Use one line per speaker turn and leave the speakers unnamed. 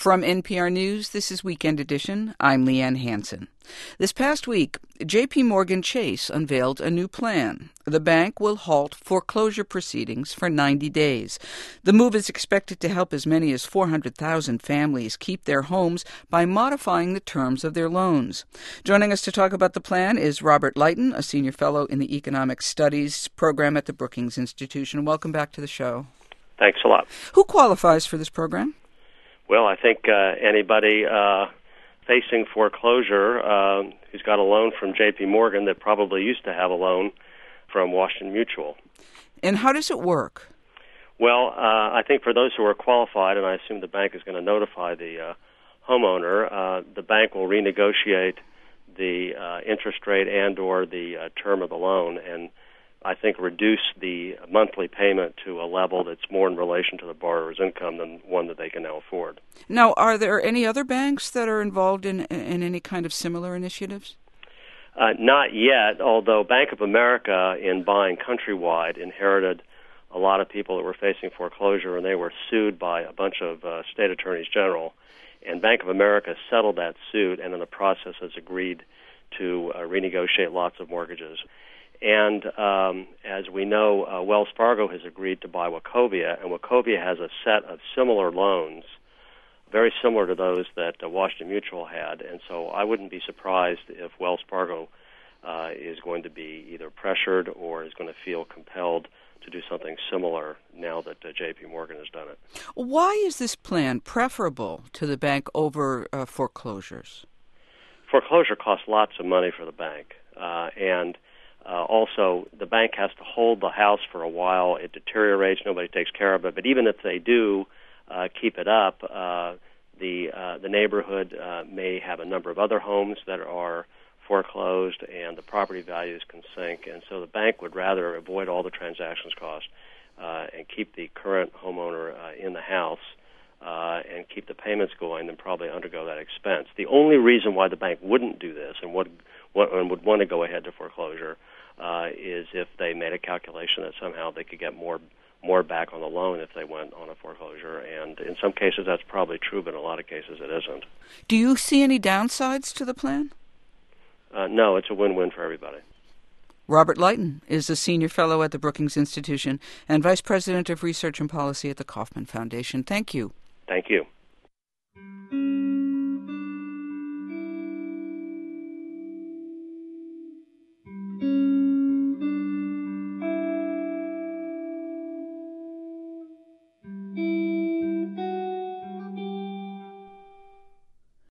From NPR News, this is Weekend Edition. I'm Leanne Hansen. This past week, J.P. Morgan Chase unveiled a new plan. The bank will halt foreclosure proceedings for 90 days. The move is expected to help as many as 400,000 families keep their homes by modifying the terms of their loans. Joining us to talk about the plan is Robert Leighton, a senior fellow in the Economic Studies program at the Brookings Institution. Welcome back to the show.
Thanks a lot.
Who qualifies for this program?
Well, I think anybody facing foreclosure who's got a loan from J.P. Morgan that probably used to have a loan from Washington Mutual.
And how does it work?
Well, I think for those who are qualified, and I assume the bank is going to notify the homeowner, the bank will renegotiate the interest rate and or the term of the loan, and I think reduce the monthly payment to a level that's more in relation to the borrower's income than one that they can now afford.
Now, are there any other banks that are involved in any kind of similar initiatives?
Not yet, although Bank of America, in buying Countrywide, inherited a lot of people that were facing foreclosure, and they were sued by a bunch of state attorneys general. And Bank of America settled that suit and in the process has agreed to renegotiate lots of mortgages. And as we know, Wells Fargo has agreed to buy Wachovia, and Wachovia has a set of similar loans, very similar to those that Washington Mutual had. And so I wouldn't be surprised if Wells Fargo is going to be either pressured or is going to feel compelled to do something similar now that J.P. Morgan has done it.
Why is this plan preferable to the bank over foreclosures?
Foreclosure costs lots of money for the bank, and also, the bank has to hold the house for a while. It deteriorates. Nobody takes care of it. But even if they do keep it up, the neighborhood may have a number of other homes that are foreclosed, and the property values can sink. And so the bank would rather avoid all the transactions costs and keep the current homeowner in the house and keep the payments going than probably undergo that expense. The only reason why the bank wouldn't do this and would want to go ahead to foreclosure is if they made a calculation that somehow they could get more back on the loan if they went on a foreclosure. And in some cases that's probably true, but in a lot of cases it isn't.
Do you see any downsides to the plan?
No, it's a win-win for everybody.
Robert Leighton is a senior fellow at the Brookings Institution and vice president of research and policy at the Kauffman Foundation. Thank you.
Thank you.